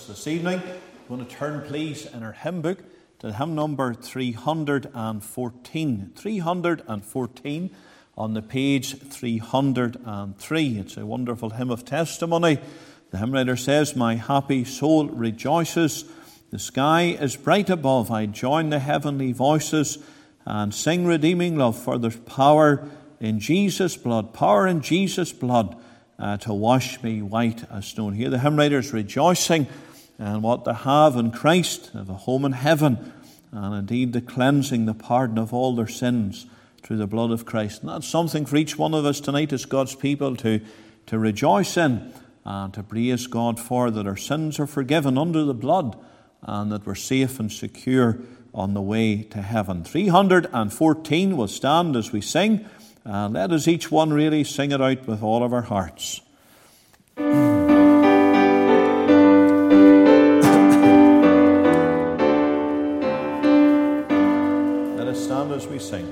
us this evening. We're going to turn, please, in our hymn book to hymn number 314. 314 on the page 303. It's a wonderful hymn of testimony. The hymn writer says, "My happy soul rejoices. The sky is bright above. I join the heavenly voices and sing redeeming love, for there's power in Jesus' blood, power in Jesus' blood to wash me white as snow." Here the hymn writer is rejoicing in what they have in Christ, of a home in heaven, and indeed the cleansing, the pardon of all their sins through the blood of Christ. And that's something for each one of us tonight as God's people to rejoice in and to praise God for, that our sins are forgiven under the blood and that we're safe and secure on the way to heaven. 314 will stand as we sing. Let us each one really sing it out with all of our hearts. Let us stand as we sing.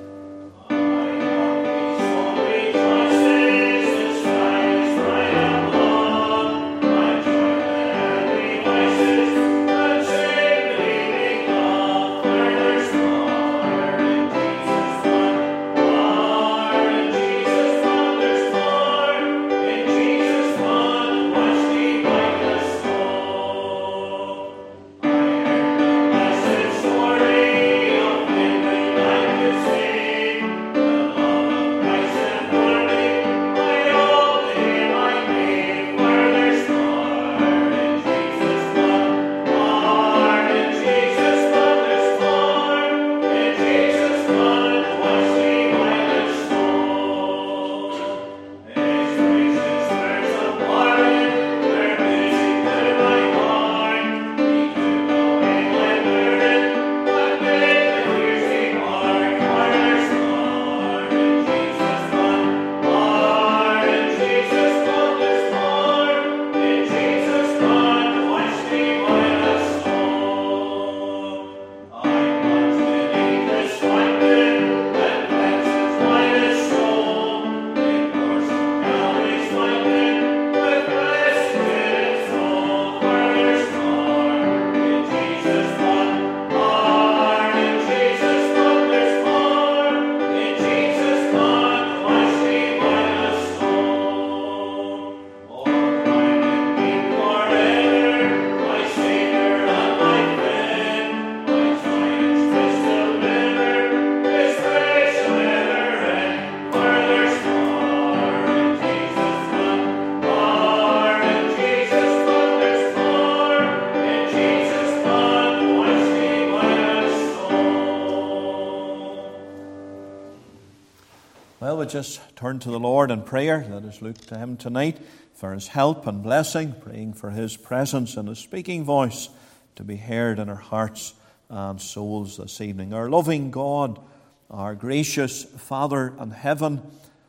Well, we just turn to the Lord in prayer. Let us look to Him tonight for His help and blessing, praying for His presence and His speaking voice to be heard in our hearts and souls this evening. Our loving God, our gracious Father in heaven,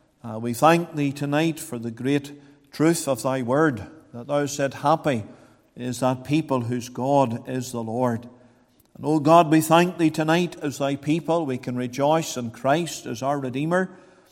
we thank Thee tonight for the great truth of Thy word, that Thou said, "Happy is that people whose God is the Lord." And, O God, we thank Thee tonight as Thy people. We can rejoice in Christ as our Redeemer.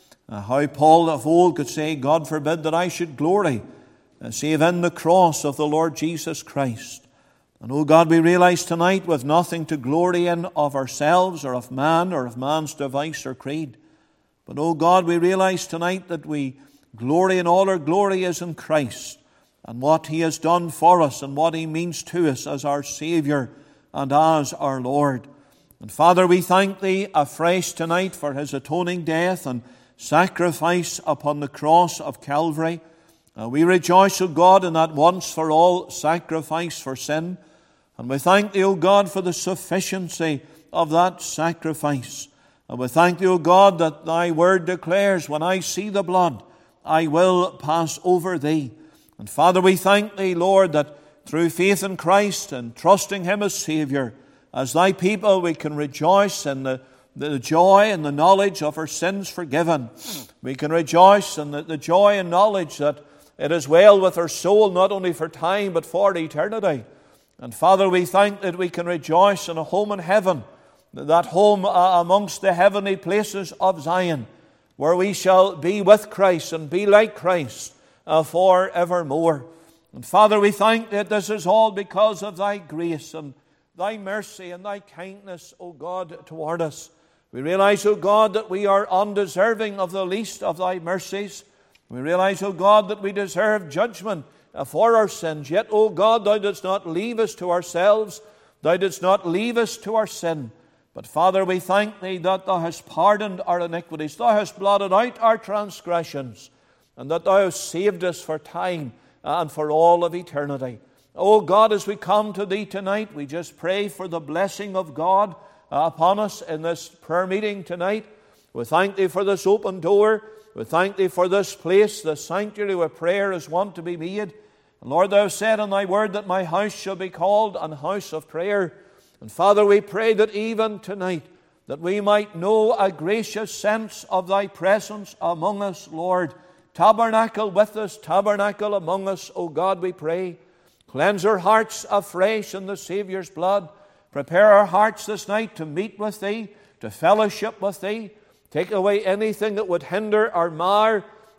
How Paul of old could say, "God forbid that I should glory, save in the cross of the Lord Jesus Christ." And, O God, we realize tonight with nothing to glory in of ourselves or of man or of man's device or creed. But, O God, we realize tonight that we glory, and all our glory is in Christ and what He has done for us and what He means to us as our Savior and as our Lord. And, Father, we thank Thee afresh tonight for His atoning death and sacrifice upon the cross of Calvary. We rejoice, O God, in that once for all sacrifice for sin. And we thank Thee, O God, for the sufficiency of that sacrifice. And we thank Thee, O God, that Thy word declares, "When I see the blood, I will pass over Thee." And Father, we thank Thee, Lord, that through faith in Christ and trusting Him as Savior, as Thy people, we can rejoice in the joy and the knowledge of our sins forgiven. We can rejoice in the joy and knowledge that it is well with our soul, not only for time, but for eternity. And Father, we thank that we can rejoice in a home in heaven, that home amongst the heavenly places of Zion, where we shall be with Christ and be like Christ forevermore. And Father, we thank that this is all because of Thy grace and Thy mercy and Thy kindness, O God, toward us. We realize, O God, that we are undeserving of the least of Thy mercies. We realize, O God, that we deserve judgment for our sins. Yet, O God, Thou didst not leave us to ourselves. Thou didst not leave us to our sin. But, Father, we thank Thee that Thou hast pardoned our iniquities. Thou hast blotted out our transgressions, and that Thou hast saved us for time and for all of eternity. O God, as we come to Thee tonight, we just pray for the blessing of God upon us in this prayer meeting tonight. We thank Thee for this open door. We thank Thee for this place, the sanctuary where prayer is wont to be made. And Lord, Thou hast said in Thy word that my house shall be called an house of prayer. And Father, we pray that even tonight, that we might know a gracious sense of Thy presence among us, Lord. Tabernacle with us, tabernacle among us, O God, we pray. Cleanse our hearts afresh in the Saviour's blood. Prepare our hearts this night to meet with Thee, to fellowship with Thee. Take away anything that would hinder or mar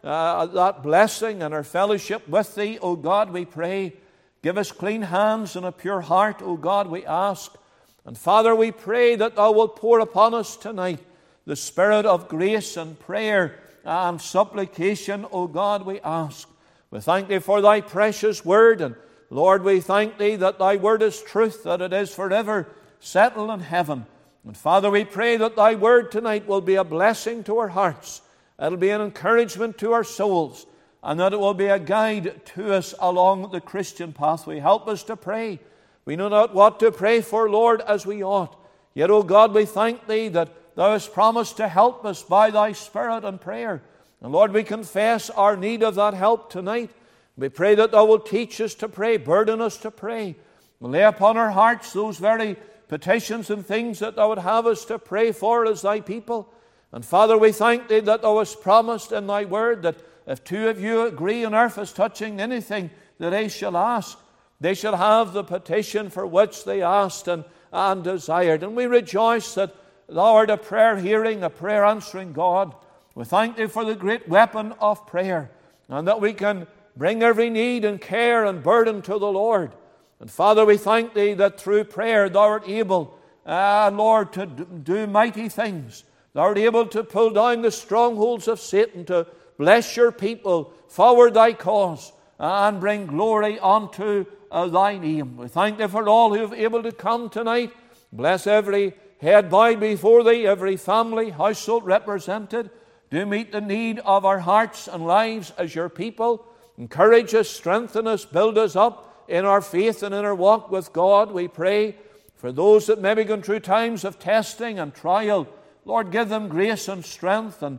that blessing and our fellowship with Thee, O God, we pray. Give us clean hands and a pure heart, O God, we ask. And Father, we pray that Thou wilt pour upon us tonight the spirit of grace and prayer and supplication, O God, we ask. We thank Thee for Thy precious word, and Lord, we thank Thee that Thy word is truth, that it is forever settled in heaven. And Father, we pray that Thy word tonight will be a blessing to our hearts. It will be an encouragement to our souls, and that it will be a guide to us along the Christian pathway. Help us to pray. We know not what to pray for, Lord, as we ought. Yet, O God, we thank Thee that Thou hast promised to help us by Thy Spirit and prayer. And Lord, we confess our need of that help tonight. We pray that Thou wilt teach us to pray, burden us to pray. We'll lay upon our hearts those very petitions and things that Thou would have us to pray for as Thy people. And Father, we thank Thee that Thou hast promised in Thy word that if two of you agree on earth as touching anything that they shall ask, they shall have the petition for which they asked and desired. And we rejoice that Thou art a prayer hearing, a prayer answering God. We thank Thee for the great weapon of prayer, and that we can bring every need and care and burden to the Lord. And Father, we thank Thee that through prayer Thou art able, Lord, to do mighty things. Thou art able to pull down the strongholds of Satan, to bless Your people, forward Thy cause, and bring glory unto Thy name. We thank Thee for all who are able to come tonight. Bless every head bowed before Thee, every family, household represented. Do meet the need of our hearts and lives as Your people. Encourage us, strengthen us, build us up in our faith and in our walk with God, we pray. For those that may be going through times of testing and trial, Lord, give them grace and strength, and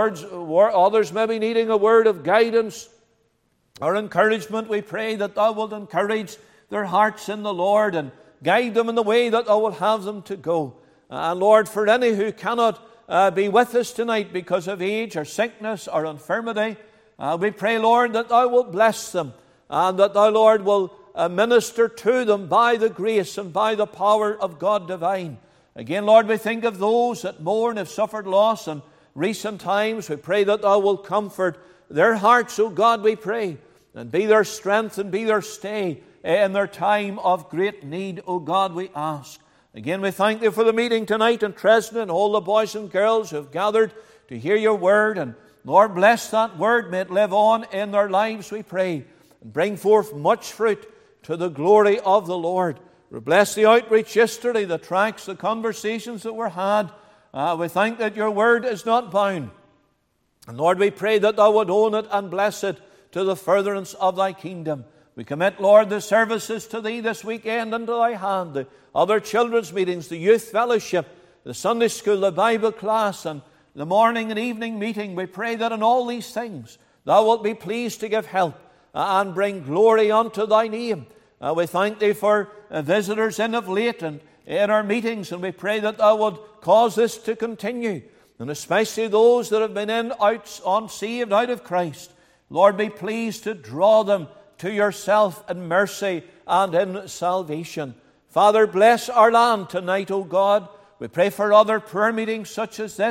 others may be needing a word of guidance or encouragement. We pray that Thou wilt encourage their hearts in the Lord and guide them in the way that Thou wilt have them to go. And Lord, for any who cannot be with us tonight because of age or sickness or infirmity, we pray, Lord, that Thou wilt bless them, and that Thou, Lord, will minister to them by the grace and by the power of God divine. Again, Lord, we think of those that mourn, have suffered loss in recent times. We pray that Thou wilt comfort their hearts, O God, we pray, and be their strength and be their stay in their time of great need, O God, we ask. Again, we thank Thee for the meeting tonight in Tresna and all the boys and girls who have gathered to hear Your word. And Lord, bless that word. May it live on in their lives, we pray, and bring forth much fruit to the glory of the Lord. We bless the outreach yesterday, the tracts, the conversations that were had. We thank that Your word is not bound. And Lord, we pray that Thou would own it and bless it to the furtherance of Thy kingdom. We commit, Lord, the services to Thee this weekend into Thy hand, the other children's meetings, the youth fellowship, the Sunday school, the Bible class, and the morning and evening meeting. We pray that in all these things Thou wilt be pleased to give help and bring glory unto Thy name. We thank Thee for visitors in of late and in our meetings, and we pray that Thou would cause this to continue, and especially those that have been unsaved out of Christ. Lord, be pleased to draw them to Yourself in mercy and in salvation. Father, bless our land tonight, O God. We pray for other prayer meetings such as this.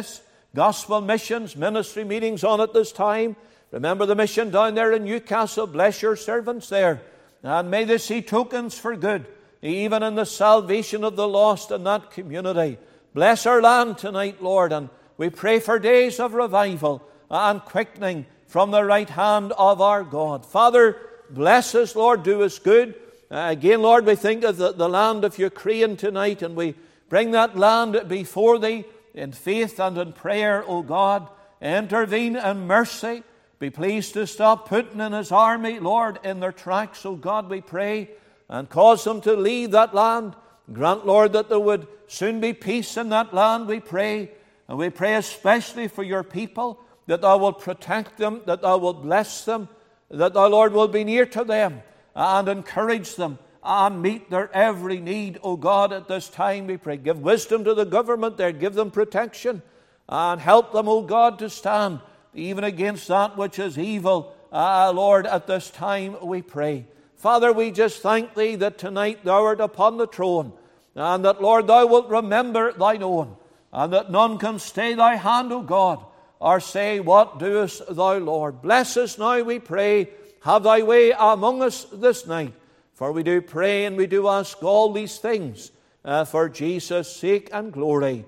gospel missions, ministry meetings on at this time. Remember the mission down there in Newcastle. Bless your servants there. And may they see tokens for good, even in the salvation of the lost in that community. Bless our land tonight, Lord, and we pray for days of revival and quickening from the right hand of our God. Father, bless us, Lord, do us good. Again, Lord, we think of the land of Ukraine tonight, and we bring that land before Thee in faith and in prayer, O God. Intervene in mercy. Be pleased to stop Putin and his army, Lord, in their tracks, O God, we pray, and cause them to leave that land. Grant, Lord, that there would soon be peace in that land, we pray. And we pray especially for your people, that Thou wilt protect them, that Thou wilt bless them, that Thou, Lord, will be near to them and encourage them and meet their every need, O God, at this time, we pray. Give wisdom to the government there, give them protection, and help them, O God, to stand even against that which is evil, Lord, at this time, we pray. Father, we just thank Thee that tonight Thou art upon the throne, and that, Lord, Thou wilt remember Thine own, and that none can stay Thy hand, O God, or say, What doest Thou, Lord? Bless us now, we pray. Have Thy way among us this night. For we do pray and we do ask all these things for Jesus' sake and glory.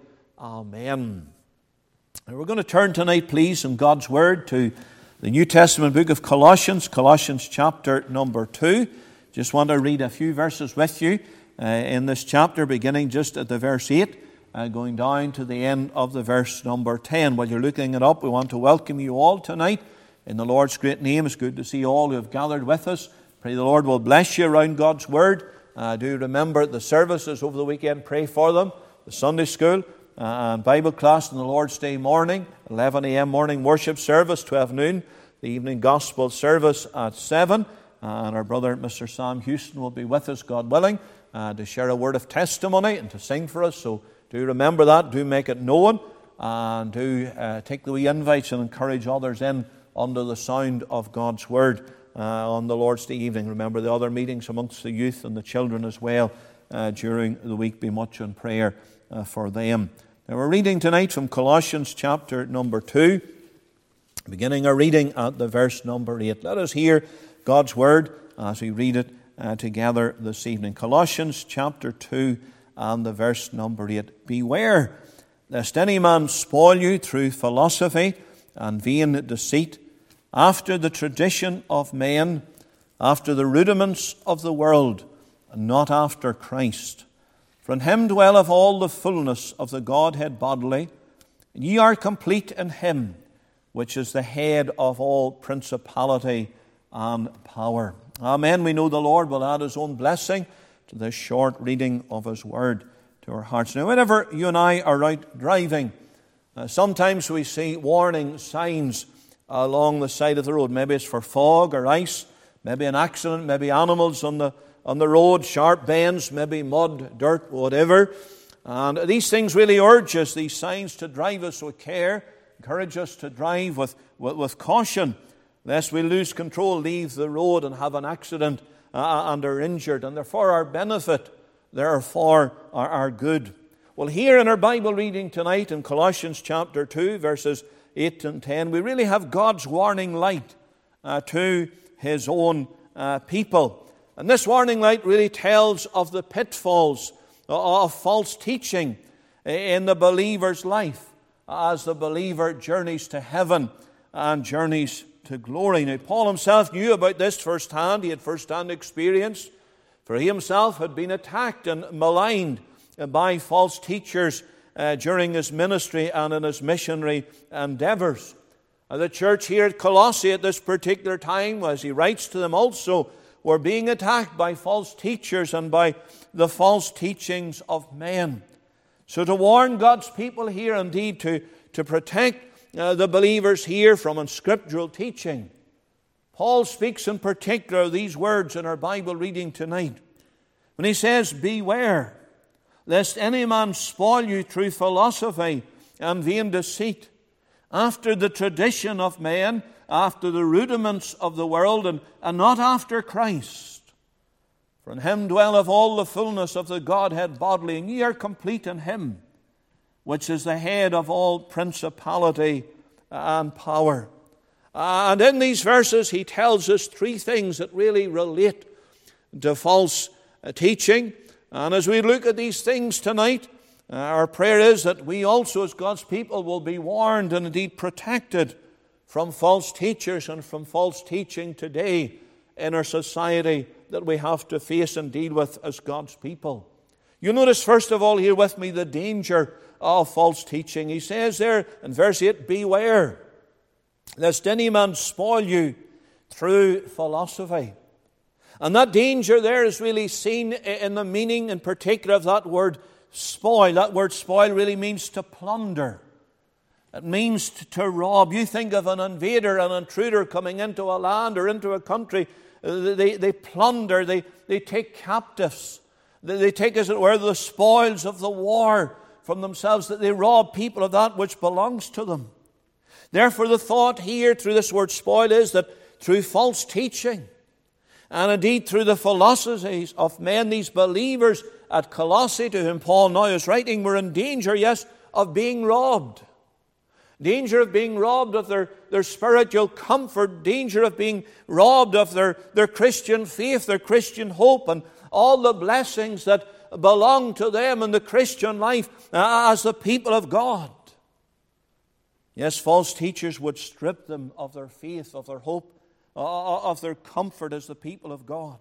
Amen. And we're going to turn tonight, please, in God's Word to the New Testament book of Colossians, Colossians chapter number 2. Just want to read a few verses with you in this chapter, beginning just at the verse 8, going down to the end of the verse number 10. While you're looking it up, we want to welcome you all tonight in the Lord's great name. It's good to see all who have gathered with us. Pray the Lord will bless you around God's Word. Do remember the services over the weekend. Pray for them. The Sunday school and Bible class on the Lord's Day morning, 11 a.m. morning worship service, 12 noon. The evening gospel service at 7. And our brother, Mr. Sam Houston, will be with us, God willing, to share a word of testimony and to sing for us. So do remember that. Do make it known. And do take the wee invites and encourage others in under the sound of God's Word on the Lord's Day evening. Remember the other meetings amongst the youth and the children as well during the week. Be much in prayer for them. Now we're reading tonight from Colossians chapter number 2, beginning our reading at the verse number 8. Let us hear God's Word as we read it together this evening. Colossians chapter 2 and the verse number 8. Beware lest any man spoil you through philosophy and vain deceit, after the tradition of men, after the rudiments of the world, and not after Christ. For in Him dwelleth all the fullness of the Godhead bodily, and ye are complete in Him, which is the head of all principality and power. Amen. We know the Lord will add His own blessing to this short reading of His Word to our hearts. Now, whenever you and I are out driving, sometimes we see warning signs along the side of the road. Maybe it's for fog or ice, maybe an accident, maybe animals on the road, sharp bends, maybe mud, dirt, whatever. And these things really urge us, these signs, to drive us with care, encourage us to drive with caution, lest we lose control, leave the road and have an accident and are injured. And they're for our benefit, they're for our good. Well, here in our Bible reading tonight in Colossians chapter 2, verses 8 and 10, we really have God's warning light to His own people. And this warning light really tells of the pitfalls of false teaching in the believer's life as the believer journeys to heaven and journeys to glory. Now, Paul himself knew about this firsthand. He had firsthand experience, for he himself had been attacked and maligned by false teachers during his ministry and in his missionary endeavors. The church here at Colossae at this particular time, as he writes to them also, were being attacked by false teachers and by the false teachings of men. So to warn God's people here, indeed to protect the believers here from unscriptural teaching, Paul speaks in particular these words in our Bible reading tonight. When he says, beware, lest any man spoil you through philosophy and vain deceit, after the tradition of men, after the rudiments of the world, and not after Christ. For in Him dwelleth all the fullness of the Godhead bodily, and ye are complete in Him, which is the head of all principality and power. And in these verses he tells us three things that really relate to false teaching. And as we look at these things tonight, our prayer is that we also as God's people will be warned and indeed protected from false teachers and from false teaching today in our society that we have to face and deal with as God's people. You notice first of all here with me the danger of false teaching. He says there in verse 8, beware lest any man spoil you through philosophy. And that danger there is really seen in the meaning in particular of that word spoil. That word spoil really means to plunder. It means to rob. You think of an invader, an intruder coming into a land or into a country. They plunder, they take captives. They take, as it were, the spoils of the war from themselves, that they rob people of that which belongs to them. Therefore, the thought here through this word spoil is that through false teaching, and indeed through the philosophies of men, these believers at Colossae, to whom Paul now is writing, were in danger, yes, of being robbed. Danger of being robbed of their spiritual comfort, danger of being robbed of their Christian faith, their Christian hope, and all the blessings that belong to them in the Christian life as the people of God. Yes, false teachers would strip them of their faith, of their hope, of their comfort as the people of God.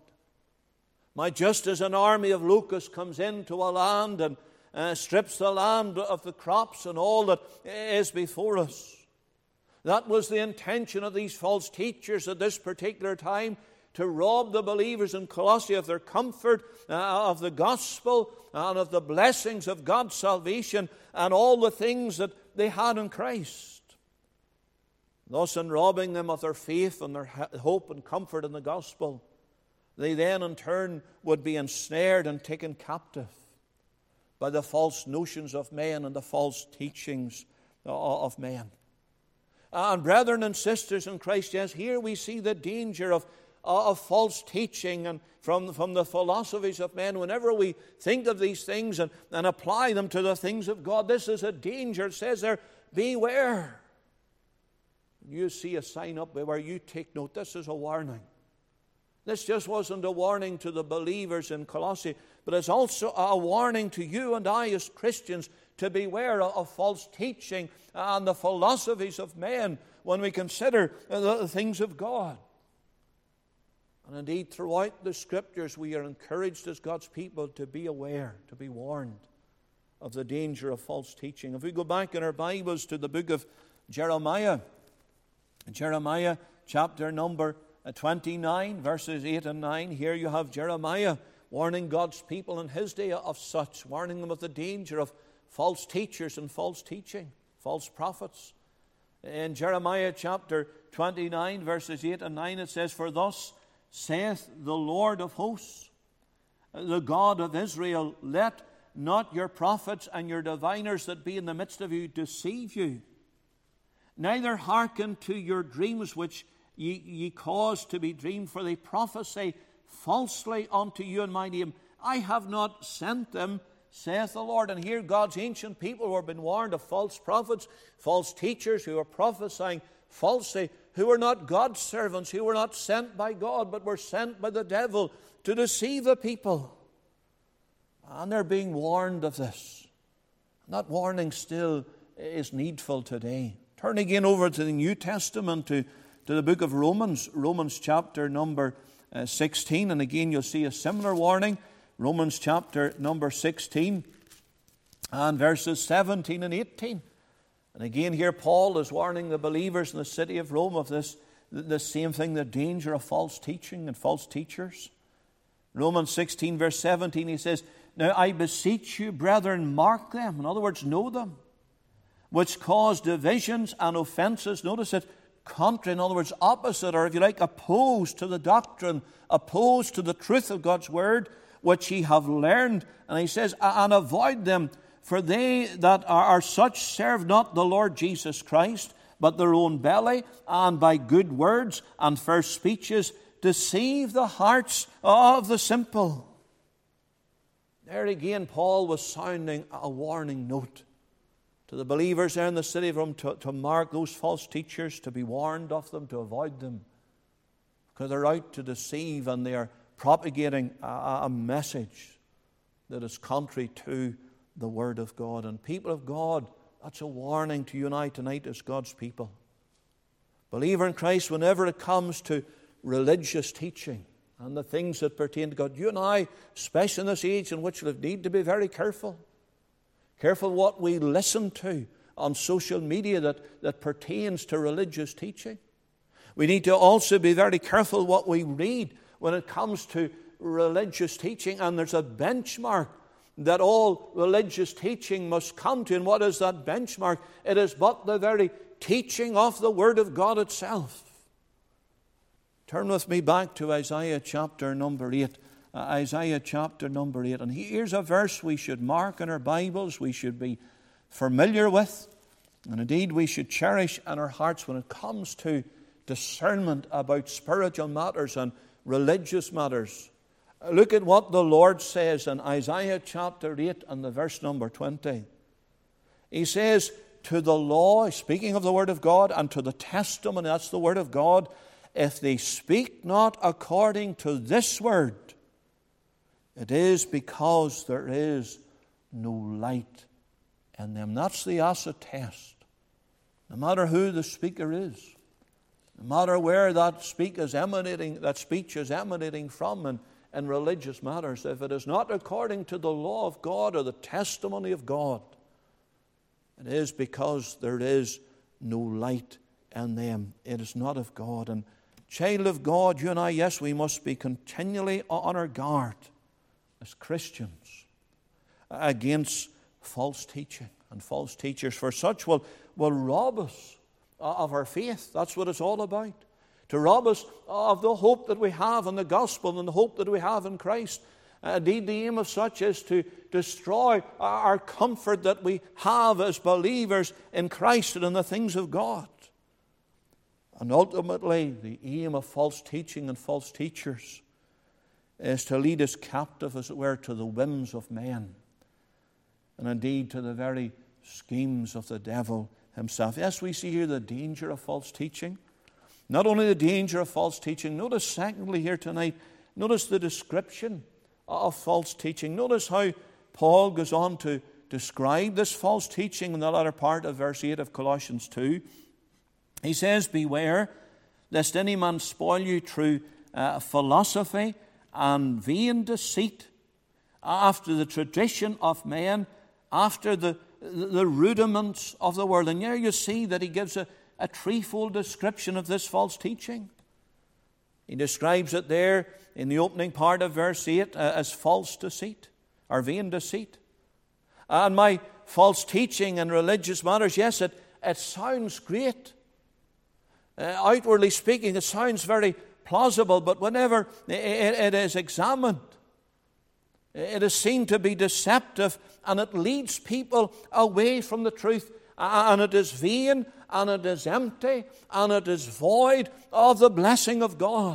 Just as an army of locusts comes into a land and strips the land of the crops and all that is before us. That was the intention of these false teachers at this particular time, to rob the believers in Colossae of their comfort, of the gospel, and of the blessings of God's salvation, and all the things that they had in Christ. Thus, in robbing them of their faith and their hope and comfort in the gospel, they then in turn would be ensnared and taken captive by the false notions of men and the false teachings of men. And brethren and sisters in Christ, yes, here we see the danger of false teaching and from the philosophies of men. Whenever we think of these things and apply them to the things of God, this is a danger. It says there, beware. You see a sign up where you take note. This is a warning. This just wasn't a warning to the believers in Colossae, but it's also a warning to you and I as Christians to beware of false teaching and the philosophies of men when we consider the things of God. And indeed, throughout the Scriptures, we are encouraged as God's people to be aware, to be warned of the danger of false teaching. If we go back in our Bibles to the book of Jeremiah chapter number 29, verses 8 and 9, here you have Jeremiah warning God's people in his day of such, warning them of the danger of false teachers and false teaching, false prophets. In Jeremiah chapter 29, verses 8 and 9, it says, "For thus saith the Lord of hosts, the God of Israel, let not your prophets and your diviners that be in the midst of you deceive you, neither hearken to your dreams which ye cause to be dreamed, for they prophesy falsely unto you in my name. I have not sent them, saith the Lord." And here God's ancient people were being warned of false prophets, false teachers who were prophesying falsely, who were not God's servants, who were not sent by God, but were sent by the devil to deceive the people. And they're being warned of this. And that warning still is needful today. Turn again over to the New Testament, to the book of Romans chapter number 16. And again, you'll see a similar warning. Romans chapter number 16 and verses 17 and 18. And again, here Paul is warning the believers in the city of Rome of the same thing, the danger of false teaching and false teachers. Romans 16, verse 17, he says, "Now I beseech you, brethren, mark them," in other words, know them, "which cause divisions and offenses," notice it, contrary, in other words, opposite, or if you like, opposed to the doctrine, opposed to the truth of God's word, which ye have learned. And he says, "And avoid them, for they that are such serve not the Lord Jesus Christ, but their own belly, and by good words and fair speeches deceive the hearts of the simple." There again, Paul was sounding a warning note. to the believers there in the city of Rome to mark those false teachers, to be warned of them, to avoid them, because they're out to deceive and they are propagating a message that is contrary to the Word of God. And people of God, that's a warning to you and I tonight as God's people. Believer in Christ, whenever it comes to religious teaching and the things that pertain to God, you and I, especially in this age in which we need to be very careful. Careful what we listen to on social media that pertains to religious teaching. We need to also be very careful what we read when it comes to religious teaching. And there's a benchmark that all religious teaching must come to. And what is that benchmark? It is but the very teaching of the Word of God itself. Turn with me back to Isaiah chapter number 8. Isaiah chapter number 8. And here's a verse we should mark in our Bibles, we should be familiar with, and indeed we should cherish in our hearts when it comes to discernment about spiritual matters and religious matters. Look at what the Lord says in Isaiah chapter 8 and the verse number 20. He says, to the law, speaking of the Word of God, and to the testimony, that's the Word of God, if they speak not according to this Word, it is because there is no light in them. That's the acid test. No matter who the speaker is, no matter where that speech is emanating from in religious matters, if it is not according to the law of God or the testimony of God, it is because there is no light in them. It is not of God. And child of God, you and I, yes, we must be continually on our guard as Christians against false teaching and false teachers, for such will rob us of our faith. That's what it's all about. To rob us of the hope that we have in the gospel and the hope that we have in Christ. Indeed, the aim of such is to destroy our comfort that we have as believers in Christ and in the things of God. And ultimately, the aim of false teaching and false teachers is to lead us captive, as it were, to the whims of men, and indeed to the very schemes of the devil himself. Yes, we see here the danger of false teaching. Not only the danger of false teaching, notice secondly here tonight, notice the description of false teaching. Notice how Paul goes on to describe this false teaching in the latter part of verse 8 of Colossians 2. He says, beware lest any man spoil you through philosophy and vain deceit, after the tradition of men, after the rudiments of the world. And here you see that he gives a threefold description of this false teaching. He describes it there in the opening part of verse 8 as false deceit or vain deceit. And my false teaching in religious matters, yes, it sounds great. Outwardly speaking, it sounds very plausible, but whenever it is examined, it is seen to be deceptive, and it leads people away from the truth, and it is vain, and it is empty, and it is void of the blessing of God.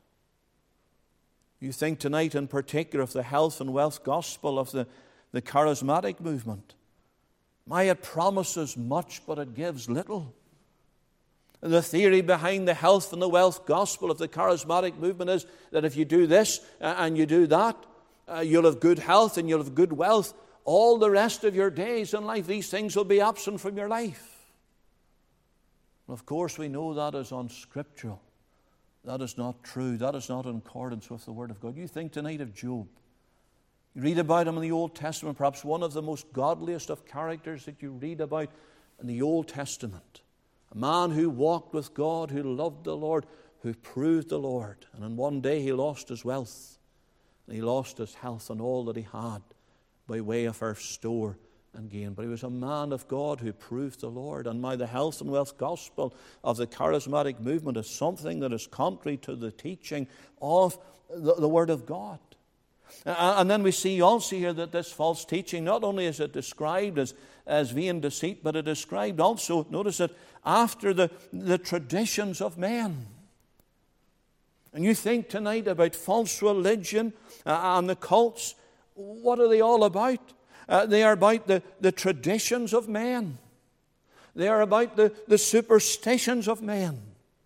You think tonight in particular of the health and wealth gospel of the charismatic movement. It promises much, but it gives little. The theory behind the health and the wealth gospel of the charismatic movement is that if you do this and you do that, you'll have good health and you'll have good wealth. All the rest of your days in life, these things will be absent from your life. And of course, we know that is unscriptural. That is not true. That is not in accordance with the Word of God. You think tonight of Job. You read about him in the Old Testament, perhaps one of the most godliest of characters that you read about in the Old Testament. A man who walked with God, who loved the Lord, who proved the Lord. And in one day he lost his wealth. And he lost his health and all that he had by way of earth's store and gain. But he was a man of God who proved the Lord. And the health and wealth gospel of the charismatic movement is something that is contrary to the teaching of the Word of God. And then we see also here that this false teaching, not only is it described as vain deceit, but it is described also, notice it, after the traditions of men. And you think tonight about false religion and the cults, what are they all about? They are about the traditions of men. They are about the superstitions of men.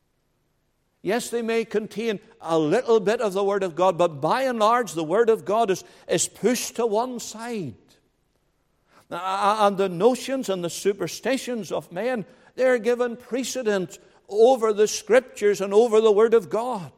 Yes, they may contain a little bit of the Word of God, but by and large the Word of God is pushed to one side. And the notions and the superstitions of men, they're given precedence over the Scriptures and over the Word of God.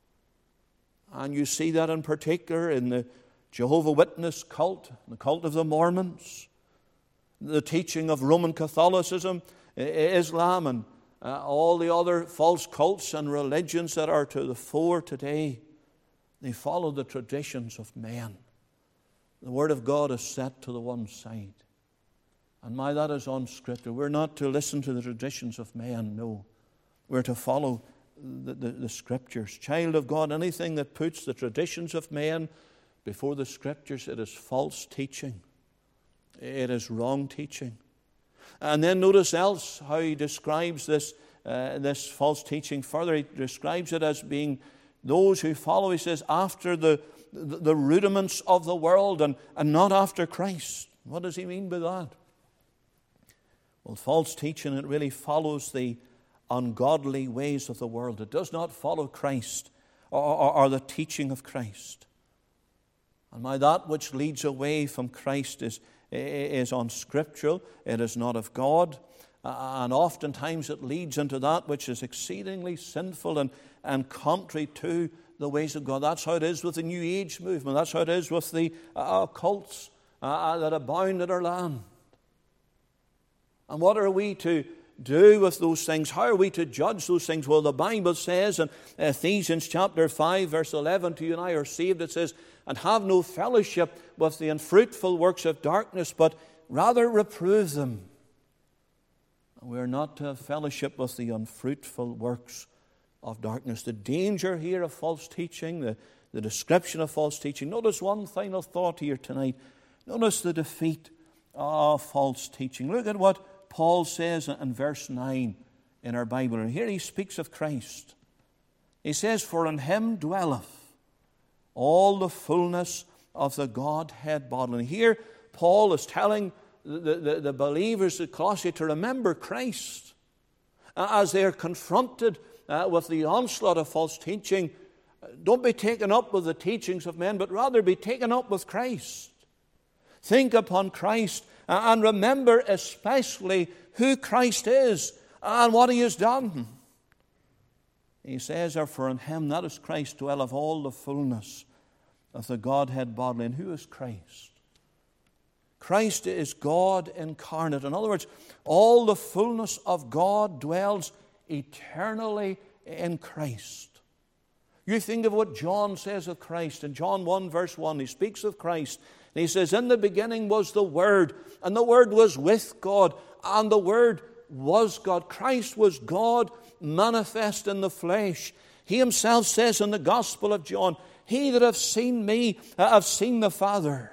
And you see that in particular in the Jehovah's Witness cult, the cult of the Mormons, the teaching of Roman Catholicism, Islam, and all the other false cults and religions that are to the fore today. They follow the traditions of men. The Word of God is set to the one side. And that is unscripted. We're not to listen to the traditions of men, no. We're to follow the Scriptures. Child of God, anything that puts the traditions of men before the Scriptures, it is false teaching. It is wrong teaching. And then notice else how he describes this false teaching further. He describes it as being those who follow, he says, after the rudiments of the world and not after Christ. What does he mean by that? Well, false teaching, it really follows the ungodly ways of the world. It does not follow Christ or the teaching of Christ. And that which leads away from Christ is unscriptural. It is not of God. And oftentimes it leads into that which is exceedingly sinful and contrary to the ways of God. That's how it is with the New Age movement. That's how it is with the cults that abound in our land. And what are we to do with those things? How are we to judge those things? Well, the Bible says in Ephesians chapter 5, verse 11, to you and I are saved, it says, and have no fellowship with the unfruitful works of darkness, but rather reprove them. We are not to have fellowship with the unfruitful works of darkness. The danger here of false teaching, the description of false teaching. Notice one final thought here tonight. Notice the defeat of false teaching. Look at what Paul says in verse 9 in our Bible. And here he speaks of Christ. He says, for in him dwelleth all the fullness of the Godhead bodily. And here Paul is telling the believers at Colossae to remember Christ as they are confronted with the onslaught of false teaching. Don't be taken up with the teachings of men, but rather be taken up with Christ. Think upon Christ and remember especially who Christ is and what he has done. He says, for in him, that is Christ, dwelleth all the fullness of the Godhead bodily. And who is Christ? Christ is God incarnate. In other words, all the fullness of God dwells eternally in Christ. You think of what John says of Christ. In John 1 verse 1, he speaks of Christ. And he says, in the beginning was the Word, and the Word was with God, and the Word was God. Christ was God manifest in the flesh. He himself says in the Gospel of John, he that hath seen me, hath seen the Father.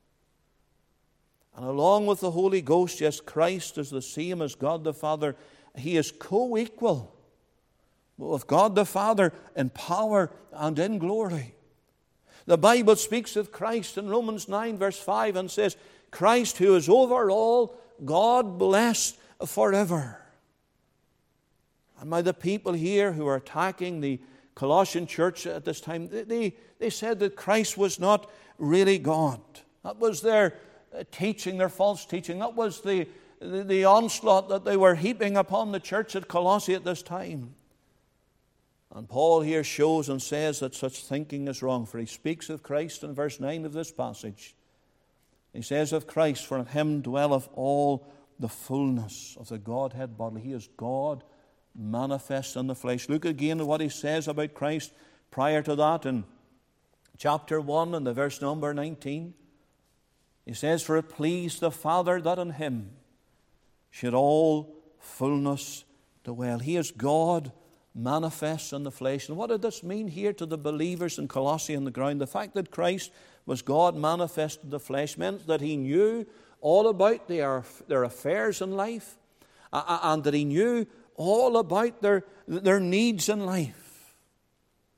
And along with the Holy Ghost, yes, Christ is the same as God the Father. He is co-equal with God the Father in power and in glory. The Bible speaks of Christ in Romans 9 verse 5 and says, Christ who is over all, God blessed forever. And by the people here who are attacking the Colossian church at this time, they said that Christ was not really God. That was their teaching, their false teaching. That was the onslaught that they were heaping upon the church at Colossae at this time. And Paul here shows and says that such thinking is wrong, for he speaks of Christ in verse 9 of this passage. He says of Christ, for in him dwelleth all the fullness of the Godhead bodily. He is God manifest in the flesh. Look again at what he says about Christ prior to that in chapter 1 and the verse number 19. He says, for it pleased the Father that in him should all fullness dwell. He is God manifest in the flesh. And what did this mean here to the believers in Colossae on the ground? The fact that Christ was God manifest in the flesh meant that he knew all about their affairs in life, and that he knew all about their needs in life.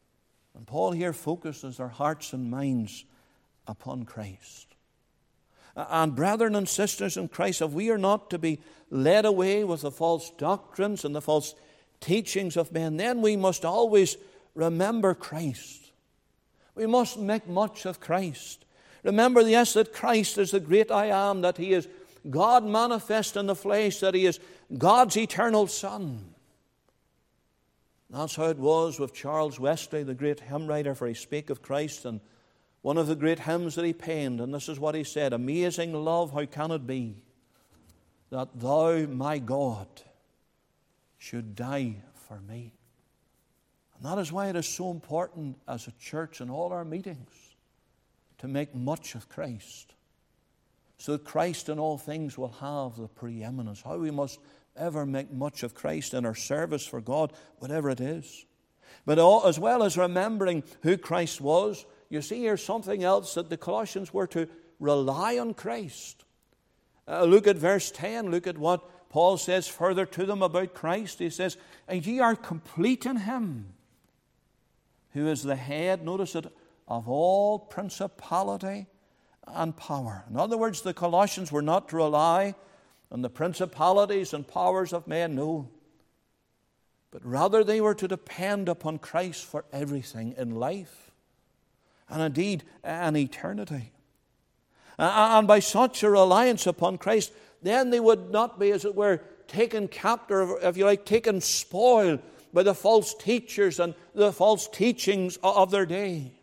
And Paul here focuses their hearts and minds upon Christ. And brethren and sisters in Christ, if we are not to be led away with the false doctrines and the false teachings of men, then we must always remember Christ. We must make much of Christ. Remember, yes, that Christ is the great I am, that He is God manifest in the flesh, that He is God's eternal Son. That's how it was with Charles Wesley, the great hymn writer, for he spake of Christ, and one of the great hymns that he penned, and this is what he said: amazing love, how can it be that thou, my God, should die for me? And that is why it is so important as a church in all our meetings to make much of Christ, so that Christ in all things will have the preeminence. How we must ever make much of Christ in our service for God, whatever it is. But as well as remembering who Christ was, you see here's something else, that the Colossians were to rely on Christ. Look at verse 10. Look at what Paul says further to them about Christ. He says, and ye are complete in Him, who is the head, notice it, of all principality and power. In other words, the Colossians were not to rely on the principalities and powers of men, no. But rather they were to depend upon Christ for everything in life, and indeed an eternity. And by such a reliance upon Christ, then they would not be, as it were, taken captive, if you like, taken spoil by the false teachers and the false teachings of their day.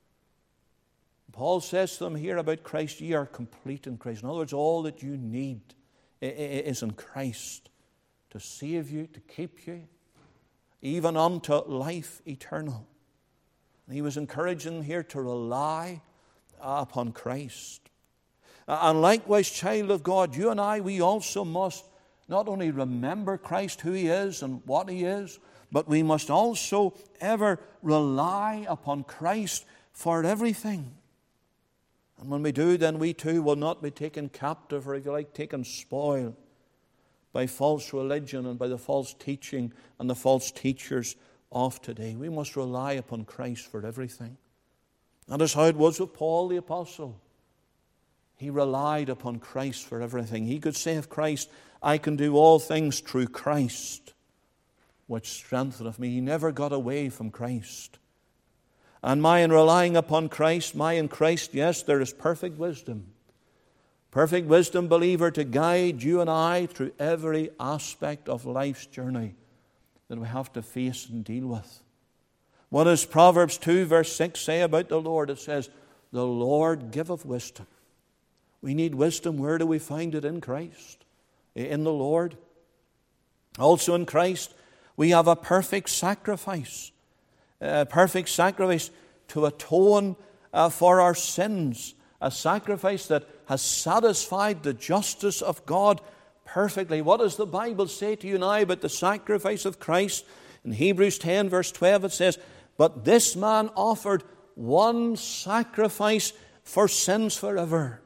Paul says to them here about Christ, ye are complete in Christ. In other words, all that you need is in Christ to save you, to keep you, even unto life eternal. And he was encouraging them here to rely upon Christ. And likewise, child of God, you and I, we also must not only remember Christ, who He is and what He is, but we must also ever rely upon Christ for everything. And when we do, then we too will not be taken captive, or if you like, taken spoil by false religion and by the false teaching and the false teachers of today. We must rely upon Christ for everything. That is how it was with Paul the Apostle. He relied upon Christ for everything. He could say of Christ, I can do all things through Christ, which strengtheneth me. He never got away from Christ. And in relying upon Christ, in Christ, yes, there is perfect wisdom. Perfect wisdom, believer, to guide you and I through every aspect of life's journey that we have to face and deal with. What does Proverbs 2 verse 6 say about the Lord? It says, the Lord giveth wisdom. We need wisdom. Where do we find it? In Christ, in the Lord. Also in Christ, we have a perfect sacrifice. Perfect sacrifice to atone for our sins. A sacrifice that has satisfied the justice of God perfectly. What does the Bible say to you and I about the sacrifice of Christ? In Hebrews 10 verse 12 it says, but this man offered one sacrifice for sins forever.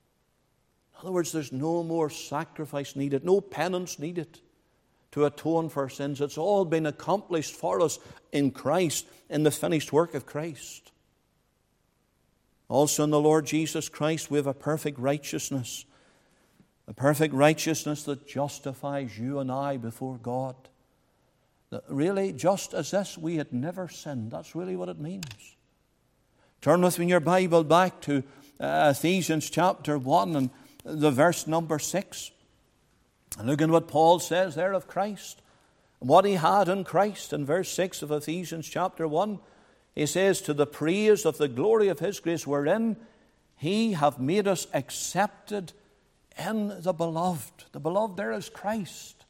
In other words, there's no more sacrifice needed, no penance needed to atone for sins. It's all been accomplished for us in Christ, in the finished work of Christ. Also in the Lord Jesus Christ we have a perfect righteousness. A perfect righteousness that justifies you and I before God. That really, just as this, we had never sinned. That's really what it means. Turn with me in your Bible back to Ephesians chapter 1 and the verse number 6. And look at what Paul says there of Christ, and what He had in Christ. In verse 6 of Ephesians chapter 1, he says, to the praise of the glory of His grace, wherein He hath made us accepted in the beloved. The beloved there is Christ.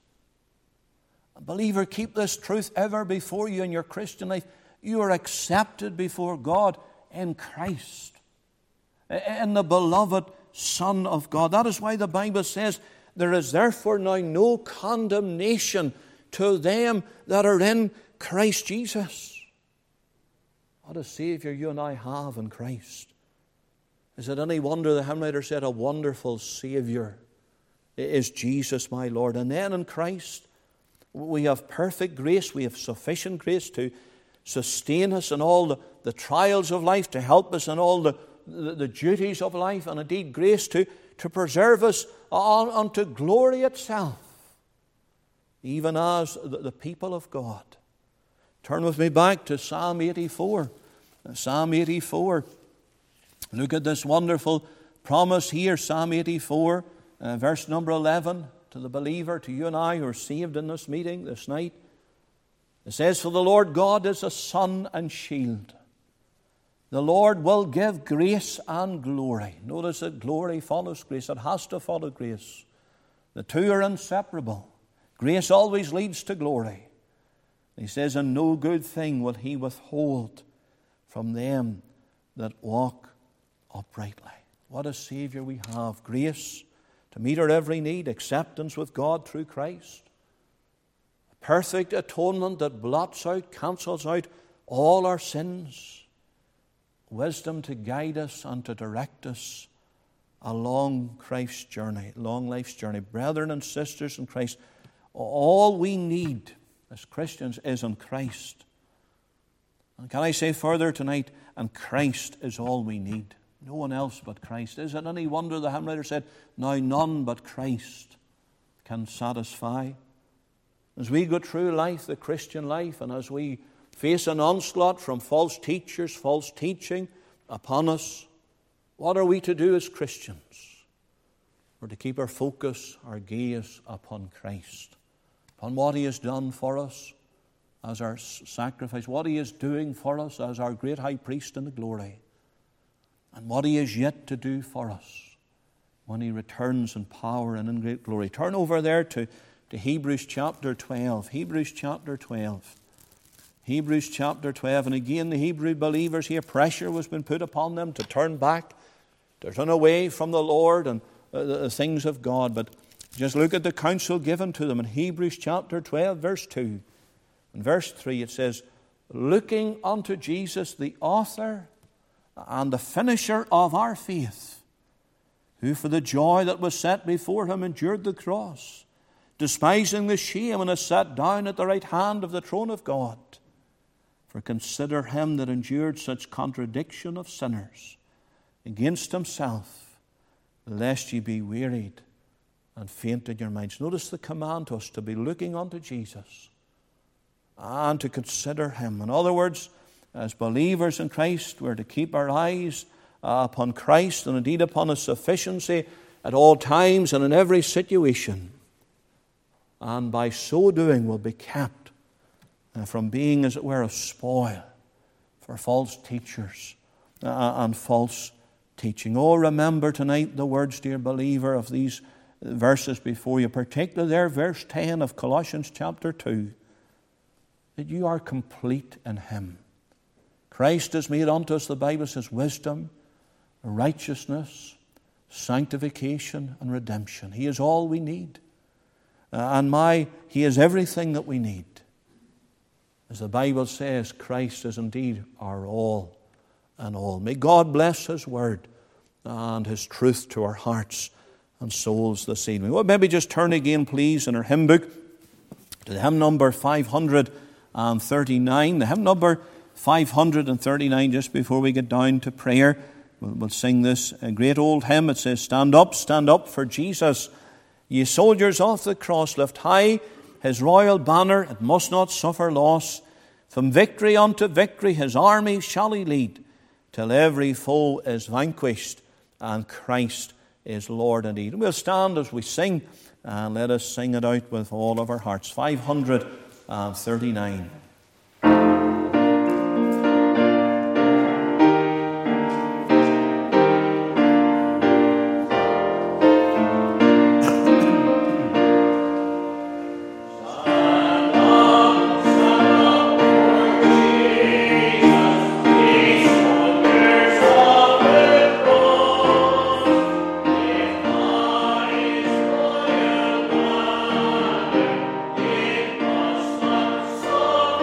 A believer, keep this truth ever before you in your Christian life. You are accepted before God in Christ, in the beloved Son of God. That is why the Bible says, there is therefore now no condemnation to them that are in Christ Jesus. What a Savior you and I have in Christ. Is it any wonder the hymn writer said, a wonderful Savior is Jesus my Lord. And then in Christ we have perfect grace, we have sufficient grace to sustain us in all the trials of life, to help us in all the the duties of life, and indeed grace to preserve us unto glory itself, even as the people of God. Turn with me back to Psalm 84. Psalm 84. Look at this wonderful promise here, Psalm 84, verse number 11, to the believer, to you and I who are saved in this meeting this night. It says, "For the Lord God is a sun and shield. The Lord will give grace and glory." Notice that glory follows grace. It has to follow grace. The two are inseparable. Grace always leads to glory. He says, "And no good thing will He withhold from them that walk uprightly." What a Savior we have. Grace to meet our every need. Acceptance with God through Christ. Perfect atonement that blots out, cancels out all our sins. Wisdom to guide us and to direct us along Christ's journey, along life's journey. Brethren and sisters in Christ, all we need as Christians is in Christ. And can I say further tonight, and Christ is all we need. No one else but Christ. Is it any wonder the hymn writer said, "Now none but Christ can satisfy"? As we go through life, the Christian life, and as we face an onslaught from false teachers, false teaching upon us, what are we to do as Christians? We're to keep our focus, our gaze upon Christ, upon what He has done for us as our sacrifice, what He is doing for us as our great high priest in the glory, and what He is yet to do for us when He returns in power and in great glory. Turn over there to Hebrews chapter 12. Hebrews chapter 12. Hebrews chapter 12. And again, the Hebrew believers here, pressure was been put upon them to turn back, to turn away from the Lord and the things of God. But just look at the counsel given to them in Hebrews chapter 12, verse 2. In verse 3 it says, "Looking unto Jesus, the author and the finisher of our faith, who for the joy that was set before Him endured the cross, despising the shame, and is sat down at the right hand of the throne of God. For consider Him that endured such contradiction of sinners against Himself, lest ye be wearied and faint in your minds." Notice the command to us to be looking unto Jesus and to consider Him. In other words, as believers in Christ, we're to keep our eyes upon Christ, and indeed upon His sufficiency at all times and in every situation. And by so doing will be kept from being, as it were, a spoil for false teachers and false teaching. Oh, remember tonight the words, dear believer, of these verses before you, particularly there, verse 10 of Colossians chapter 2, that you are complete in Him. Christ has made unto us, the Bible says, wisdom, righteousness, sanctification, and redemption. He is all we need. He is everything that we need. As the Bible says, Christ is indeed our all and all. May God bless His word and His truth to our hearts and souls this evening. Well, maybe just turn again, please, in our hymn book to the hymn number 539. The hymn number 539, just before we get down to prayer. We'll sing this great old hymn. It says, stand up for Jesus. Ye soldiers of the cross, lift high His royal banner, it must not suffer loss. From victory unto victory His army shall He lead, till every foe is vanquished and Christ is Lord indeed. And we'll stand as we sing, and let us sing it out with all of our hearts. 539. So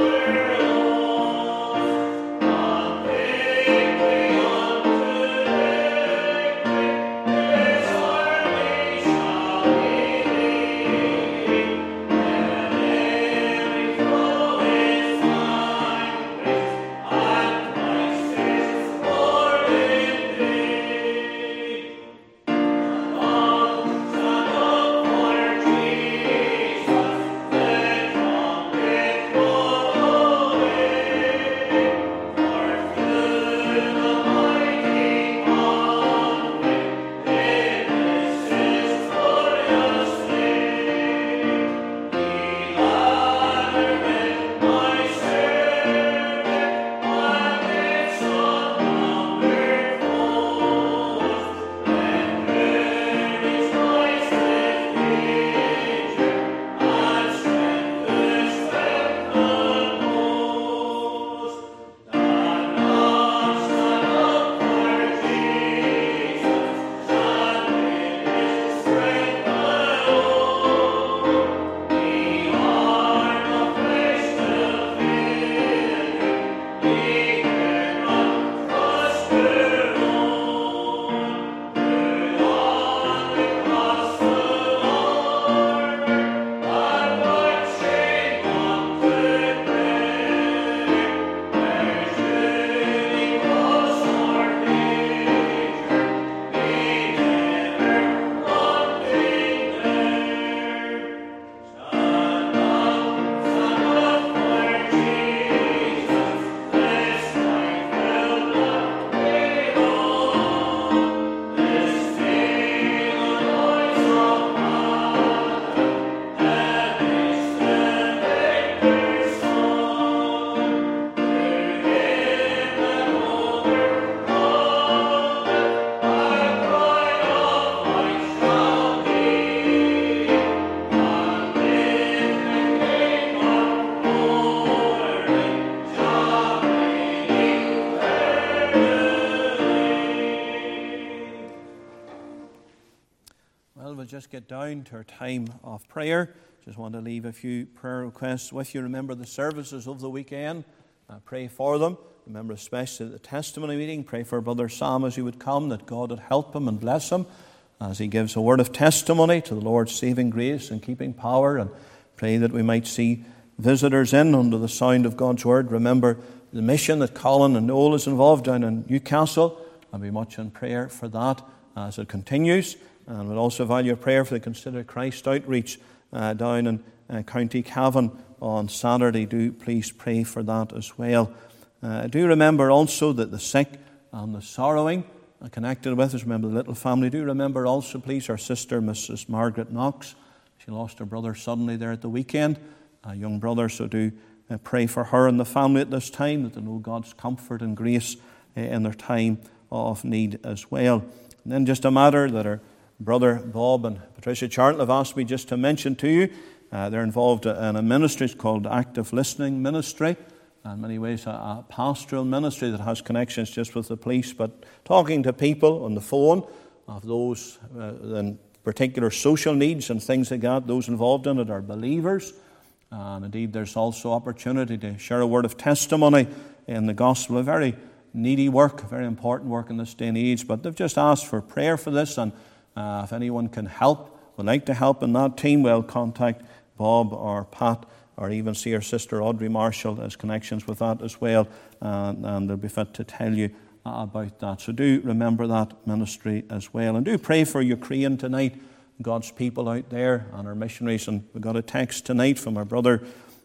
let's just get down to our time of prayer. Just want to leave a few prayer requests with you. Remember the services of the weekend. Pray for them. Remember especially the testimony meeting. Pray for Brother Sam as he would come, that God would help him and bless him as he gives a word of testimony to the Lord's saving grace and keeping power. And pray that we might see visitors in under the sound of God's word. Remember the mission that Colin and Noel is involved down in Newcastle. I'll be much in prayer for that as it continues. And we'll also value prayer for the Consider Christ outreach down in County Cavan on Saturday. Do please pray for that as well. Do remember also that the sick and the sorrowing are connected with us. Remember the little family. Do remember also, please, our sister, Mrs. Margaret Knox. She lost her brother suddenly there at the weekend, a young brother. So do pray for her and the family at this time, that they know God's comfort and grace in their time of need as well. And then just a matter that our brother Bob and Patricia Charlton have asked me just to mention to you. They're involved in a ministry. It's called Active Listening Ministry. In many ways a pastoral ministry that has connections just with the police, but talking to people on the phone of those in particular social needs and things like that. Those involved in it are believers. And indeed there's also opportunity to share a word of testimony in the gospel. A very needy work, a very important work in this day and age. But they've just asked for prayer for this, and if anyone can help, would like to help in that team, well, contact Bob or Pat, or even see our sister Audrey Marshall has connections with that as well, and they'll be fit to tell you about that. So do remember that ministry as well. And do pray for Ukraine tonight, God's people out there and our missionaries. And we got a text tonight from our brother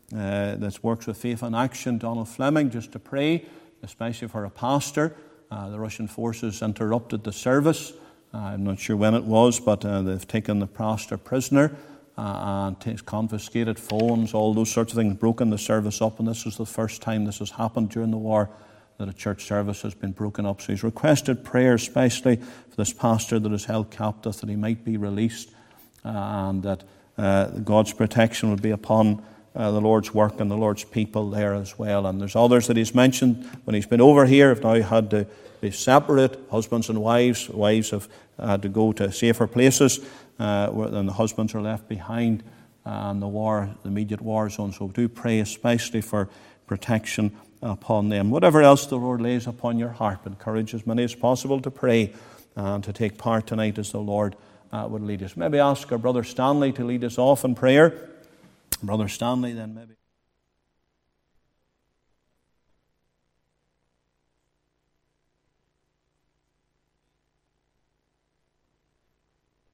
that works with Faith in Action, Donald Fleming, just to pray, especially for a pastor. The Russian forces interrupted the service. I'm not sure when it was, but they've taken the pastor prisoner and confiscated phones, all those sorts of things, broken the service up. And this is the first time this has happened during the war, that a church service has been broken up. So he's requested prayer, especially for this pastor that is held captive, that he might be released, and that God's protection will be upon the Lord's work and the Lord's people there as well. And there's others that he's mentioned when he's been over here have now had to be separate, husbands and wives. Wives have had to go to safer places, and the husbands are left behind in the immediate war zone. So do pray especially for protection upon them. Whatever else the Lord lays upon your heart, encourage as many as possible to pray and to take part tonight as the Lord would lead us. Maybe ask our Brother Stanley to lead us off in prayer. Brother Stanley then maybe.